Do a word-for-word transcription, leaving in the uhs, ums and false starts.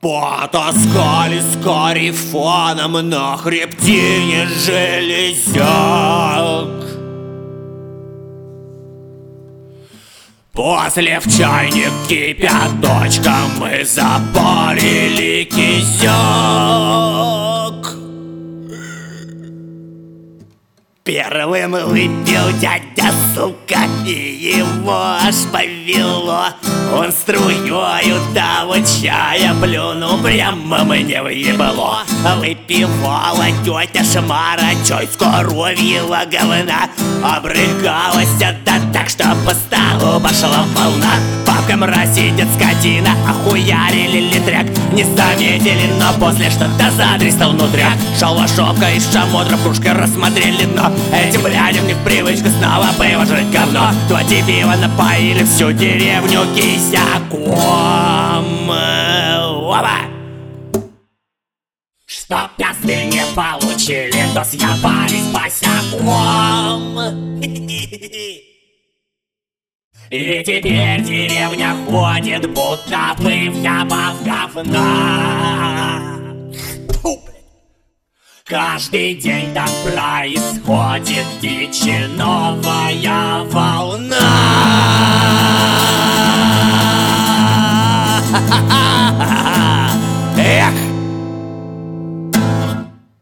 Потаскали с карифаном на хребтине железяк. После в чайник кипяточком мы запарили кизяк. Первым выпил дядя, сука, и его аж повело. Он струёю того чая плюнул прямо мне в ебло. Выпивала тётя Шмара чай с коровьего говна. Обрыгалась да так, что по столу пошла волна. Бабка мразь сидит скотина, охуярили литряк. Не заметили, но после что-то задрестал внутряк. Шалашовка из шамотра в кружке рассмотрели дно. Этим блядям не в привычку снова пиво жрать говно. Твои пиво напоили всю деревню кисяком. Опа! Чтоб пизды не получили, то съебались босяком. И теперь деревня ходит, будто плывня в говна. Каждый день так происходит дичи новая волна.